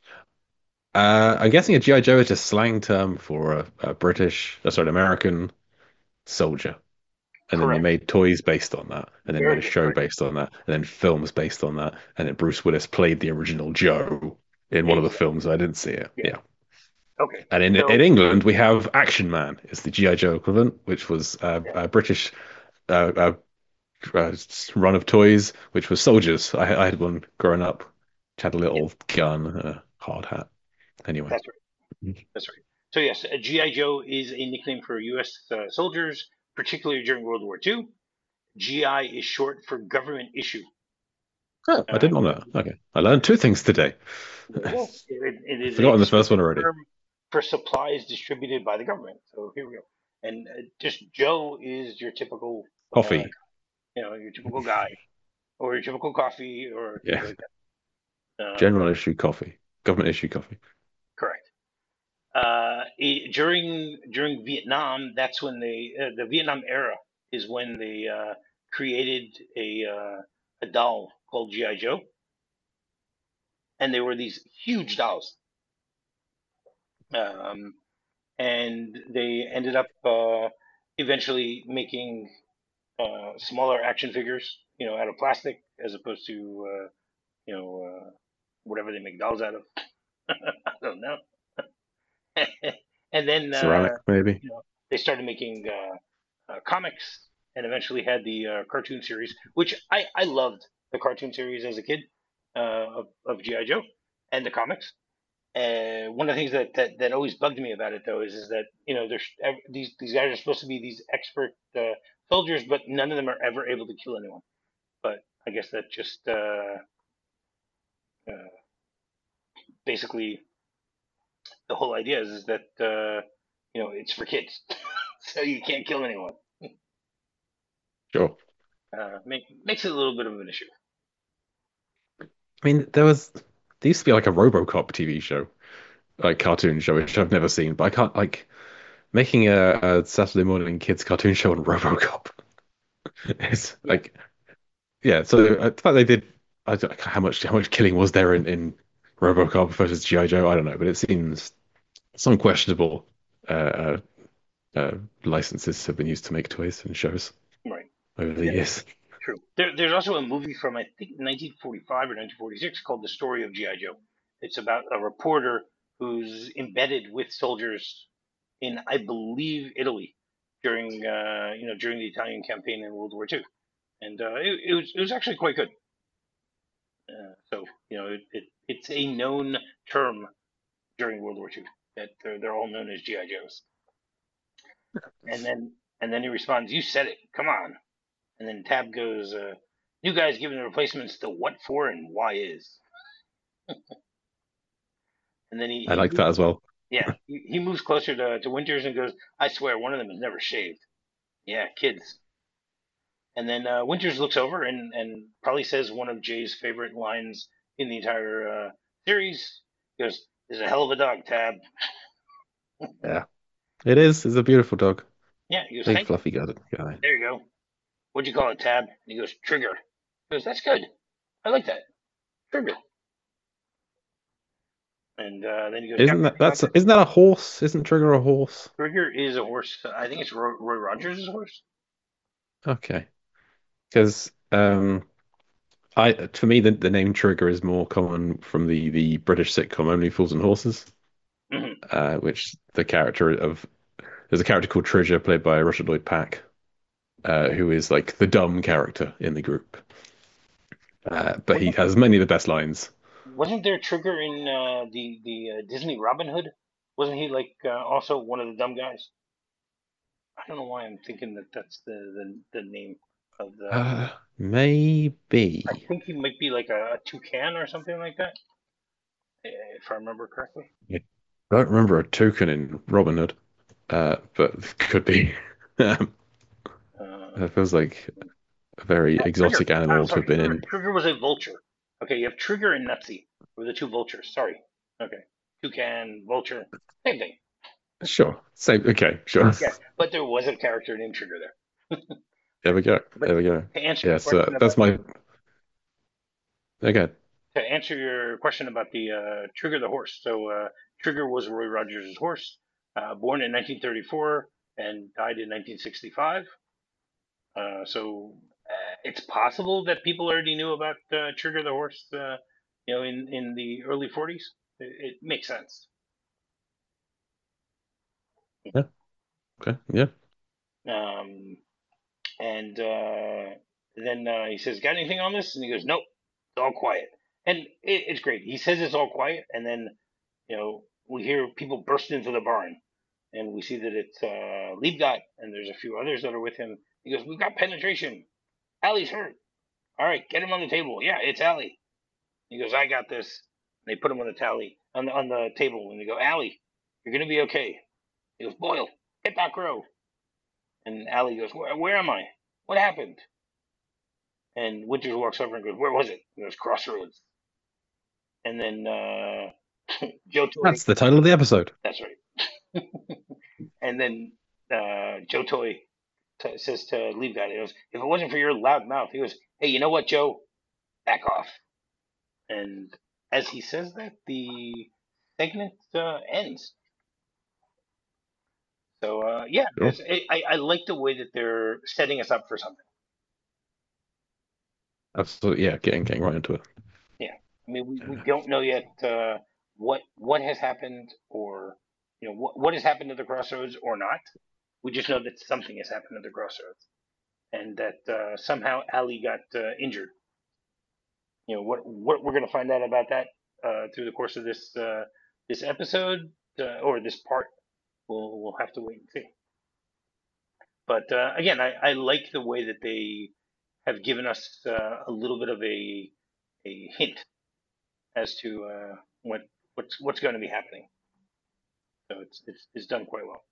Uh, I'm guessing a G I Joe is just slang term for a, a British, uh, sorry, an American soldier. And then they Correct. made toys based on that, and then made Very a good. show Very good. based on that, and then films based on that, and then Bruce Willis played the original Joe in one of the Exactly. films. I didn't see it. Yeah. Yeah. Okay. And in in So, England, we have Action Man is the G I Joe equivalent, which was uh, yeah. a British uh, uh, uh, run of toys, which was soldiers. I, I had one growing up, which had a Yeah, little gun, a hard hat. Anyway, that's right. That's right. So yes, a G I. Joe is a nickname for U S uh, soldiers, particularly during World War Two. G I is short for government issue. oh, I Uh, didn't know that. Okay, I learned two things today. there you go. It, it I've is a forgotten the first one descriptive already. term for supplies distributed by the government. So here we go. And uh, just Joe is your typical, uh, Coffee. you know, your typical guy, or your typical coffee, or things Yeah, like that. Um, general issue coffee, government issue coffee. correct. Uh, i- during during Vietnam, that's when they uh, the Vietnam era is when they uh, created a uh, a doll called G I. Joe, and they were these huge dolls. Um, and they ended up uh, eventually making uh, smaller action figures, you know, out of plastic as opposed to uh, you know uh, whatever they make dolls out of. I don't know. And then uh, Ceramic, maybe. you know they started making uh, uh, comics, and eventually had the uh, cartoon series, which I I loved the cartoon series as a kid uh, of of G I. Joe and the comics. Uh, one of the things that, that, that always bugged me about it though is is that you know there's these these guys are supposed to be these expert uh, soldiers, but none of them are ever able to kill anyone. But I guess that just uh, uh, basically the whole idea is, is that uh, you know it's for kids, so you can't kill anyone. Sure. Uh, make, makes it a little bit of an issue. I mean, there was there used to be like a RoboCop T V show, like cartoon show, which I've never seen, but I can't like making a, a Saturday morning kids cartoon show on RoboCop. It's Yeah, like, yeah. So I thought they did. I don't, how much how much killing was there in in RoboCop versus G I. Joe? I don't know, but it seems some questionable uh, uh, uh, licenses have been used to make toys and shows right. over the Yeah, years. true. There, there's also a movie from I think nineteen forty-five or nineteen forty-six called The Story of G I. Joe. It's about a reporter who's embedded with soldiers in, I believe, Italy during uh, you know during the Italian campaign in World War Two, and uh, it, it was it was actually quite good. Uh, so you know it, it it's a known term during World War Two that they're, they're all known as G I. Joes. And then and then he responds, "You said it. Come on." And then Tab goes, uh, "You guys giving the replacements to what for and why is?" And then he, I he like that moves, as well. yeah, he, he moves closer to, to Winters and goes, "I swear, one of them has never shaved." Yeah, kids. And then uh, Winters looks over and, and probably says one of Jay's favorite lines in the entire uh, series. He goes, "This is a hell of a dog, Tab." Yeah, it is. It's a beautiful dog, Yeah, he goes, big "Thank you." fluffy guy. There you go. What'd you call it, Tab? And he goes, "Trigger." He goes, "That's good. I like that. Trigger." And uh, then he goes, "Got Isn't that anything on that's this?" isn't that a horse? Isn't Trigger a horse? Trigger is a horse. I think it's Roy, Roy Rogers' horse. Okay, because um, I for me the, the name Trigger is more common from the the British sitcom Only Fools and Horses, Hmm. uh, which the character of there's a character called Treasure played by Russell Lloyd Pack, uh, who is like the dumb character in the group, uh, but he Wasn't has many of the best lines. wasn't there Trigger in uh, the the uh, Disney Robin Hood? Wasn't he like uh, also one of the dumb guys? I don't know why I'm thinking that that's the the, the name of the. Uh, I maybe. think he might be like a, a toucan or something like that, eh, if I remember correctly. I don't remember a token in Robin Hood, uh, but could be. Uh, It feels like a very oh, Trigger. exotic I'm animal to sorry. have been Trigger, in. Trigger was a vulture. Okay, you have Trigger and Nutsy were the two vultures. Sorry. Okay, toucan, vulture, same thing. Sure. Same. Okay. Sure. Yeah, but there was a character named Trigger there. There we go. But There we go. to answer Yeah. your So question about that's my. Okay. to answer your question about the uh, Trigger the horse, so uh, Trigger was Roy Rogers' horse, uh, born in nineteen thirty-four and died in nineteen sixty-five. Uh, so uh, it's possible that people already knew about uh, Trigger the horse, uh, you know, in in the early forties. It, it makes sense. Yeah. Okay. Yeah. Um, and uh, And then uh, he says, "Got anything on this?" And he goes, "Nope, it's all quiet." And it, it's great. He says it's all quiet, and then you know we hear people burst into the barn, and we see that it's uh, Liebgott, and there's a few others that are with him. He goes, "We've got penetration. Allie's hurt. All right, get him on the table." "Yeah, it's Allie." He goes, "I got this." And they put him on the tally on the on the table, and they go, "Allie, you're gonna be okay." He goes, "Boyle, get Doc Rowe." And Allie goes, "Where, where am I? What happened?" And Winters walks over and goes, "Where was it?" He goes, "Crossroads." And then uh, Joe Toy, That's the title of the episode. that's right. And then uh, Joe Toy t- says to Leave Guy, he goes, "If it wasn't for your loud mouth," he goes, "Hey, you know what, Joe? Back off." And as he says that, the segment uh, ends. So uh, yeah, Sure. it's, I I like the way that they're setting us up for something. Absolutely. Yeah, getting getting right into it. Yeah, I mean we, we Uh, don't know yet uh, what what has happened or you know what what has happened at the crossroads or not. We just know that something has happened at the crossroads and that uh, somehow Ali got uh, injured. You know what what we're going to find out about that uh, through the course of this uh, this episode uh, or this part. We'll we'll have to wait and see. But uh, again, I, I like the way that they have given us uh, a little bit of a a hint as to uh, what what's what's going to be happening. So it's it's it's done quite well.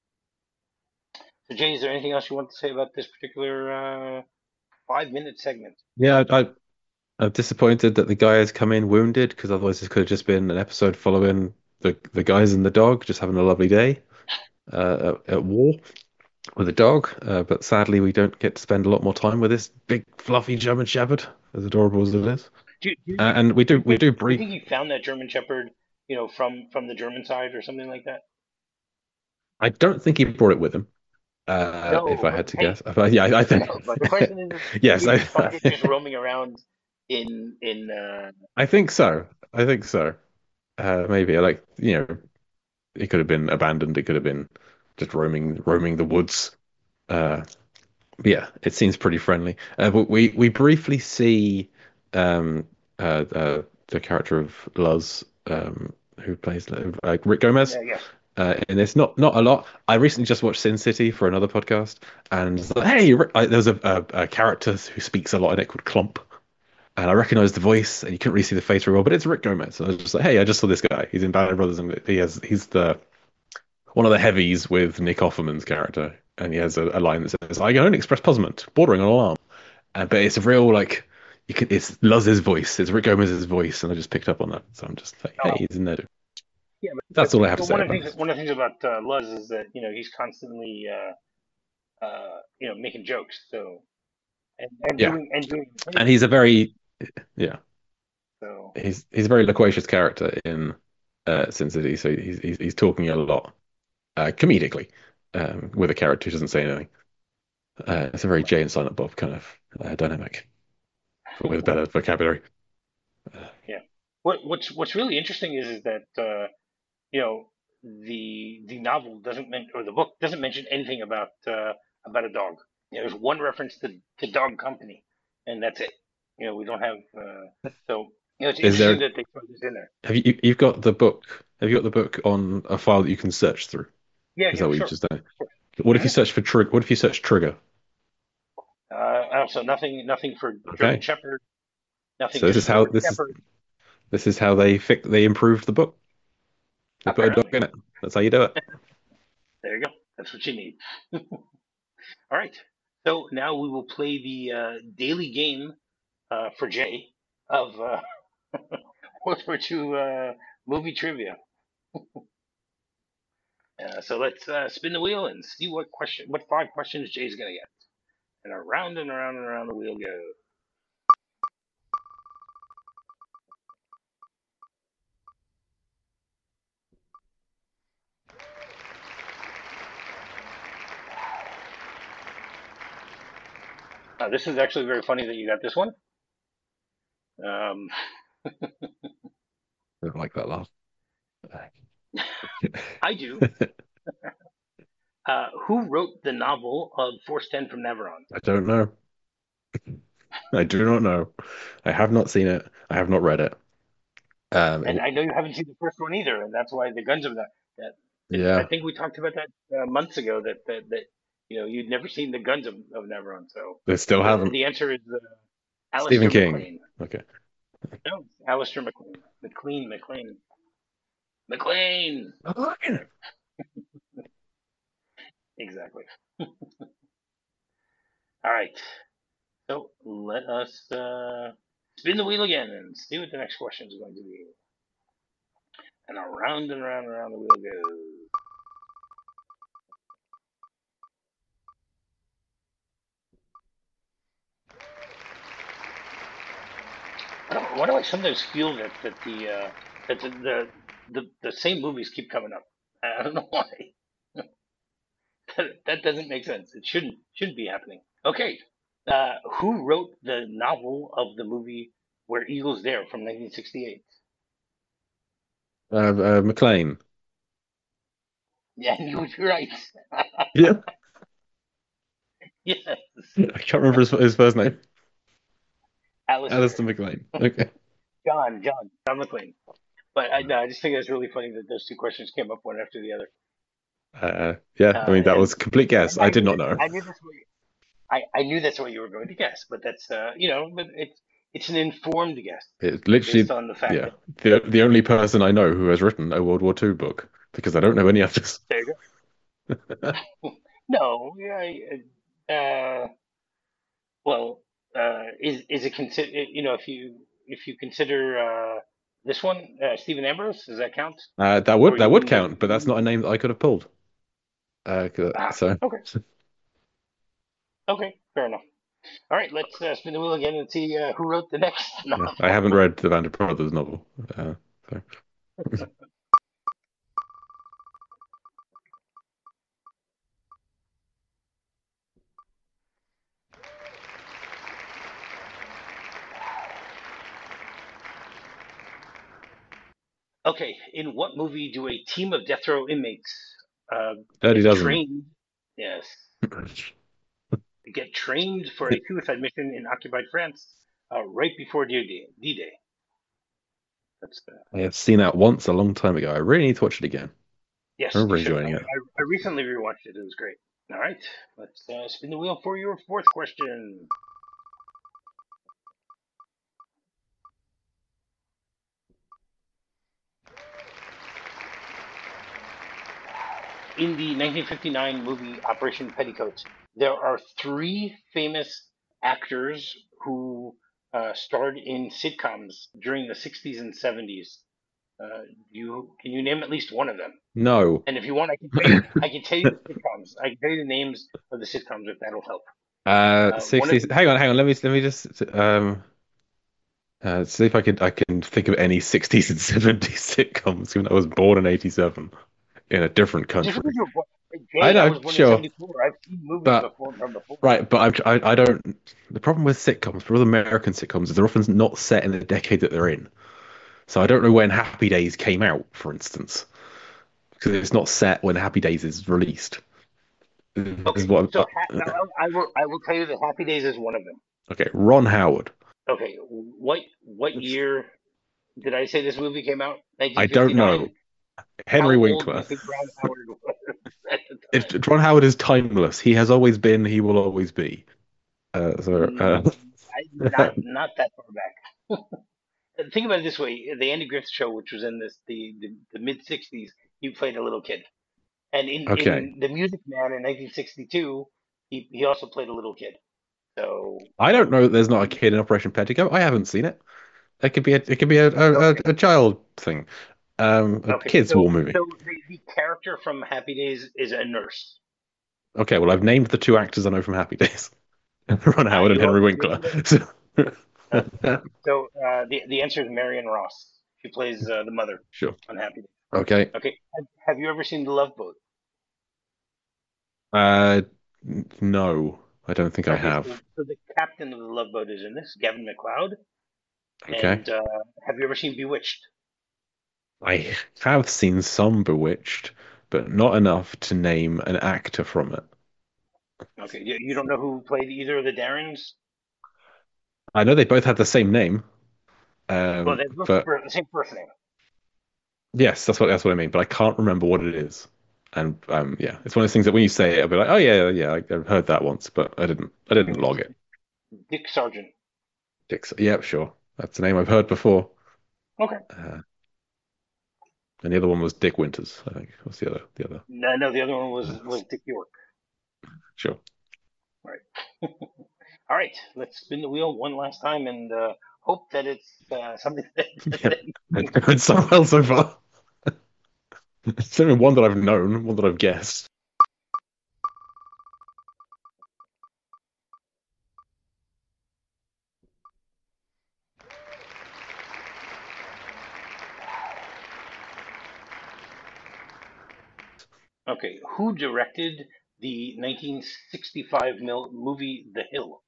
So Jay, is there anything else you want to say about this particular uh, five minute segment? yeah, I, I'm disappointed that the guy has come in wounded because otherwise this could have just been an episode following the the guys and the dog just having a lovely day uh, at, at war with a dog. Uh, but sadly, we don't get to spend a lot more time with this big fluffy German Shepherd, as adorable as it is. Do, do you Uh, think and we do do you we think do do you brief. think he found that German Shepherd, you know, from from the German side or something like that? I don't think he brought it with him. Uh, if No, I but had to hey, guess, but yeah, I, I think no. But the question is, did yes, he I, just find it just roaming around in in uh, I think so. I think so. Uh, maybe like you know, it could have been abandoned. It could have been just roaming roaming the woods. Uh, but yeah, it seems pretty friendly. Uh, but we we briefly see um, uh, uh, the character of Luz, um, who plays uh, Rick Gomez. yeah, yes. Uh, and it's not not a lot. I recently just watched Sin City for another podcast, and it's like, hey, Rick- I, there's a, a, a character who speaks a lot in it called Clump, and I recognized the voice, and you couldn't really see the face very well, but it's Rick Gomez. And I was just like, hey, I just saw this guy. He's in Band of Brothers, and he has he's the one of the heavies with Nick Offerman's character, and he has a, a line that says, "I can only express puzzlement, bordering on alarm." Uh, but it's a real like you can it's Luz's voice, it's Rick Gomez's voice, and I just picked up on that. So I'm just like, hey, Oh, he's in there. yeah. But, but That's all I have to but say one of the about things it. one of the things about uh, Luz is that you know he's constantly uh, uh, you know making jokes. So and, and Yeah, doing and doing and impressions. he's a very yeah, So he's he's a very loquacious character in uh, Sin City. So he's he's, he's talking a lot uh, comedically um, with a character who doesn't say anything. Uh, it's a very Jay and Silent Bob kind of uh, dynamic with better vocabulary. Uh, yeah, what what's what's really interesting is is that uh, you know the the novel doesn't men- or the book doesn't mention anything about uh, about a dog. You know, there's one reference to to Dog Company, and that's it. You know, we don't have uh, so you know it's is interesting there that they throw this in there. have you you've got the book? Have you got the book on a file that you can search through? Yeah, Is yeah, that what you've sure. just done? What if you Mhm. search for trigger? What if you search trigger? Uh, also, nothing nothing for German Okay, Shepherd, nothing, so this just is how German this is Shepherd. this is how they fix they improved the book. They put a dog Apparently, in it. That's how you do it. there you go. That's what you need. All right. So now we will play the uh, daily game uh, for Jay of uh, World War Two uh, movie trivia. Uh, so let's uh, spin the wheel and see what question, what five questions Jay's gonna get. And around and around and around the wheel goes. Uh, this is actually very funny that you got this one. Um, I don't like that laugh. I do. Uh, who wrote the novel of Force ten from Neveron? I don't know. I do not know. I have not seen it. I have not read it. Um, And it- I know you haven't seen the first one either, and that's why the guns of that. That it, I yeah, think we talked about that uh, months ago. That, that that you know you'd never seen the guns of, of Navarone. So they still the haven't. the answer is uh, Stephen Alistair King. McLean. Okay. No, Alistair McLean. McLean. McLean. McLean. Okay. Right. Exactly. All right. So let us uh, spin the wheel again and see what the next question is going to be. And around and around and around the wheel goes. I don't, why do I sometimes feel that that the uh, that the, the the the same movies keep coming up? I don't know why. that, that doesn't make sense. It shouldn't shouldn't be happening. Okay, uh, who wrote the novel of the movie Where Eagles Dare from nineteen sixty-eight? Uh, uh, McLean. Yeah, you would be right. Yeah. Yes, I can't remember his, his first name. Alistair. Alistair McLean. Okay. John, John, John McClane. But I, no, I just think it's really funny that those two questions came up one after the other. Uh, yeah, I Uh, mean that and was a complete guess. and I I did knew not this, know. I knew this was, I, I knew that's what you were going to guess. But that's uh, you know, but it's it's an informed guess It's based literally, on the fact yeah, that the the only person I know who has written a World War Two book because I don't know any others. there you go. No, yeah, uh, well, uh, is is it consider you know if you if you consider uh, this one uh, Stephen Ambrose, does that count? Uh, that Or would that would you count, but that's not a name that I could have pulled. Uh, 'cause- ah so okay, okay, fair enough. All right, let's uh, spin the wheel again and see uh, who wrote the next yeah, I novel. haven't read the Vanderbilt Brothers novel. Uh, so Okay, in what movie do a team of death row inmates uh, Dirty get Dozen. trained? Yes, get trained for a suicide mission in occupied France uh, right before D-Day. D-Day. That's the I have seen that once a long time ago. I really need to watch it again. I yes, remember you should. I, enjoying it. I, I recently rewatched it. It was great. All right, let's uh, spin the wheel for your fourth question. In the nineteen fifty-nine movie Operation Petticoat, there are three famous actors who uh, starred in sitcoms during the sixties and seventies. Uh, you can you name at least one of them? No. And if you want, I can tell you I can tell you the sitcoms. I can tell you the names of the sitcoms if that'll help. Uh, Uh, one of sixties. Hang on, hang on. Let me let me just um uh, see if I can I can think of any sixties and seventies sitcoms. Given I was born in eighty-seven in a different just country. because you were born, I Jay, I know, was born in sure, seventy-four. I've seen movies but before from before. right, but I I, I don't. The problem with sitcoms, for all American sitcoms, is they're often not set in the decade that they're in. So I don't know when Happy Days came out, for instance, because it's not set when Happy Days is released. This is Okay, what. so I'm- ha- uh, I I will I will tell you that Happy Days is one of them. okay, Ron Howard. Okay, what what year did I say this movie came out? I don't nineteen fifty-nine. know. How Henry old do Winkler. you think Ron Howard was at the It, time? Ron Howard is timeless. He has always been. He will always be. Uh, so uh, Mm, I, not not that far back. Think about it this way: the Andy Griffith Show, which was in this the the, the mid sixties, he played a little kid, and in okay. in The Music Man in nineteen sixty-two, he he also played a little kid. So I don't know that there's not a kid in Operation Petticoat. I haven't seen it. It could be a it could be a a, a, okay, a child thing. Um, a okay, kids' war so movie. so the, the character from Happy Days is a nurse. Okay, well I've named the two actors I know from Happy Days. Ron Uh, Howard and you Henry also Winkler. So, Okay. So uh, the the answer is Marion Ross. She plays uh, the mother sure. on Happy Days. Okay. Okay. Have, have you ever seen The Love Boat? Uh, no, I don't think I Okay. So, have. so the captain of the Love Boat is in this, Gavin McLeod. Okay. And uh, have you ever seen Bewitched? I have seen some Bewitched, but not enough to name an actor from it. Okay. You, you don't know who played either of the Darrens? I know they both had the same name, Well, um, they're both but for the same first name. yes, that's what that's what I mean. But I can't remember what it is. And um, yeah, it's one of those things that when you say it, I'll be like, oh yeah, yeah, I- I've heard that once, but I didn't, I I didn't think it's log it. Dick Sargent. Dix, yeah, sure, that's a name I've heard before. Okay. Uh, and the other one was Dick Winters, I think. What's the other? The other? No, no, the other one was was Dick York. Sure. Right. All right. Let's spin the wheel one last time and uh, hope that it's uh, something that, Yeah, that it's going so well so far. It's only one that I've known, one that I've guessed. Okay, who directed the nineteen sixty-five mil- movie The Hill?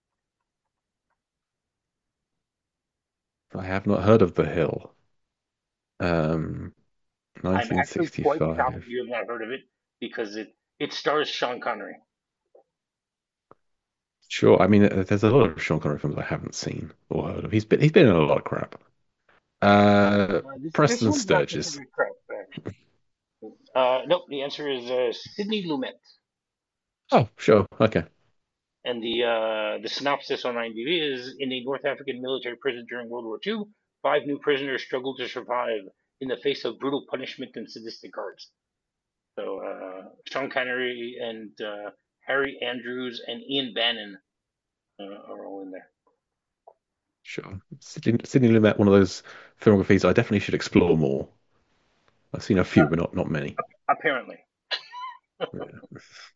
I have not heard of The Hill. Um, I'm actually quite shocked nineteen sixty-five. you have not heard of it because it it stars Sean Connery. Sure. I mean, uh, there's a lot of Sean Connery films I haven't seen or heard of. He's been he's been in a lot of crap. Uh, Uh, this this Preston one's not Sturges. considered crap, actually. Uh, nope. The answer is uh, Sidney Lumet, Oh, sure. Okay. and the uh, the synopsis on IMDb is: in a North African military prison during World War two, five new prisoners struggle to survive in the face of brutal punishment and sadistic guards. So uh, Sean Connery and uh, Harry Andrews and Ian Bannon uh, are all in there. Sure. Sidney, Sidney Lumet, one of those filmographies I definitely should explore more. I've seen a Uh, few, but not not many. apparently. Yeah.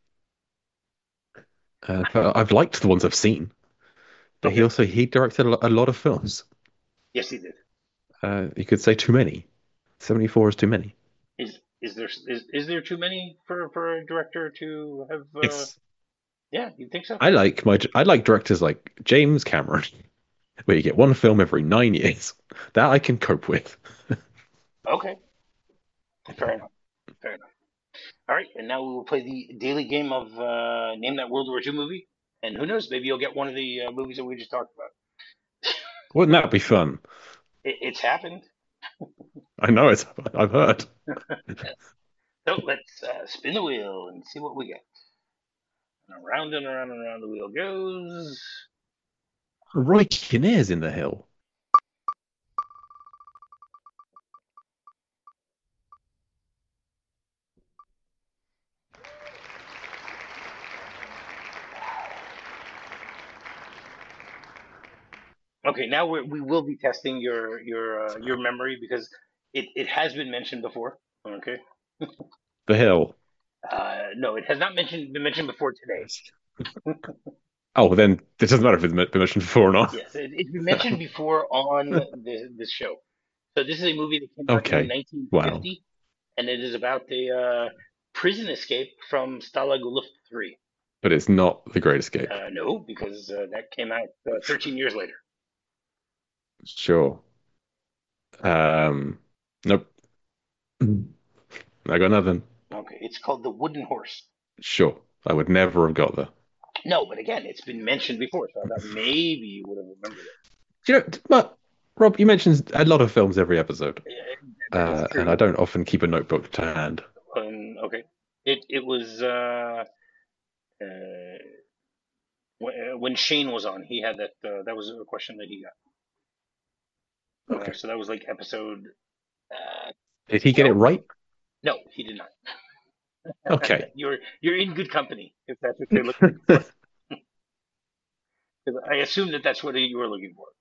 Uh, but I've liked the ones I've seen, but he Okay. also he directed a lo- a lot of films. Yes, he did. Uh, you could say too many. seventy-four is too many. Is is there is, is there too many for, for a director to have? Uh, It's yeah, you think so? I like my I like directors like James Cameron, where you get one film every nine years. That I can cope with. Okay, fair enough. Fair enough. All right, and now we will play the daily game of uh, name that World War two movie, and who knows, maybe you'll get one of the uh, movies that we just talked about. Wouldn't that be fun? It, it's happened. I know it's. I've heard. So let's uh, spin the wheel and see what we get. And around and around and around the wheel goes. Roy Kinnear's in The Hill. Okay, now we're, we will be testing your your uh, your memory because it, it has been mentioned before. Okay. The Hill. Uh, no, it has not mentioned been mentioned before today. Oh, then it doesn't matter if it's been mentioned before or not. Yes, it, it's been mentioned before on the this show. So this is a movie that came out in Okay. Wow. nineteen fifty, and it is about a uh, prison escape from Stalag Luft three. But it's not The Great Escape. Uh, no, because uh, that came out uh, thirteen years later. Sure. Um. Nope. I got nothing. Okay, it's called The Wooden Horse. Sure. I would never have got there. No, but again, it's been mentioned before, so I thought maybe you would have remembered it. Do you know, but Rob, you mentioned a lot of films every episode, Uh, That is uh, and I true. don't often keep a notebook to hand. Um, okay, it it was uh, uh, when, when Shane was on, he had that. Uh, that was a question that he got. Uh, Okay. so that was like episode uh, Did he get it twelve. right? No, he did not. Okay. you're you're in good company if that's what you're looking for. 'Cause I assume that that's what you were looking for.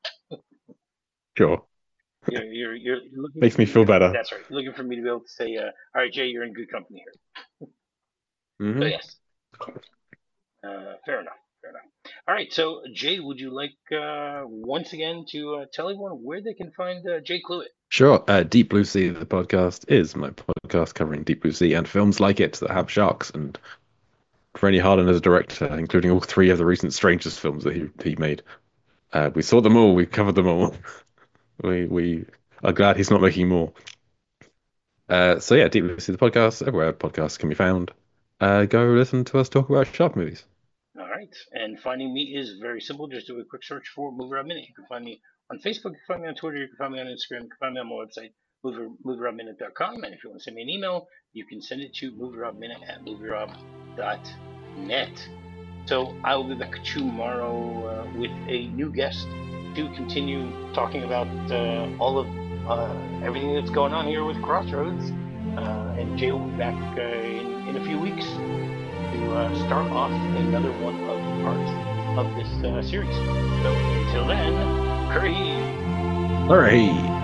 Sure. You're you're you're looking Makes for me me. feel better. That's right. You're looking for me to be able to say, uh, "All right, Jay, you're in good company here." So Hmm. yes, uh, fair enough. Fair enough. All right. So Jay, would you like uh, once again to uh, tell everyone where they can find uh, Jay Cluett? Sure. Uh, Deep Blue Sea, the podcast, is my podcast covering Deep Blue Sea and films like it that have sharks. And Rennie Harlin as a director, including all three of the recent Strangers films that he he made. Uh, we saw them all. We covered them all. We we are glad he's not making more. Uh, so yeah, Deep Blue Sea, the podcast, everywhere podcasts can be found. Uh, go listen to us talk about shark movies. All right. And finding me is very simple. Just do a quick search for Movie Rob Minute. You can find me on Facebook, you can find me on Twitter, you can find me on Instagram, you can find me on my website, movie rob minute dot com. And if you want to send me an email, you can send it to movierobminute at movierob dot net. So I will be back tomorrow uh, with a new guest to continue talking about uh, all of uh, everything that's going on here with Crossroads. Uh, and Jay will be back uh, in, in a few weeks to uh, start off another one of the parts of this uh, series. So until then, hurry! Hooray!